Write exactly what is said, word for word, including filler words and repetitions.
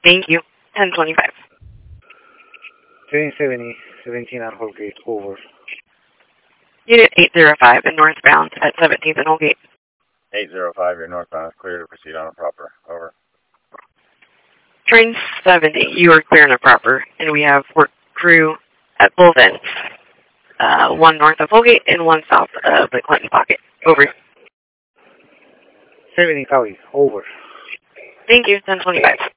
Thank you. ten twenty-five. Train seventy, seventeen on Holgate, over. Unit eight zero five and northbound at seventeenth and Holgate. eight zero five, you're northbound. It's clear to proceed on a proper. Over. Train seventy, you are clear and a proper, and we have work crew at both ends. Uh, one north of Holgate and one south of the Clinton Pocket. Over. seventy Cali, over. Thank you. ten twenty-five.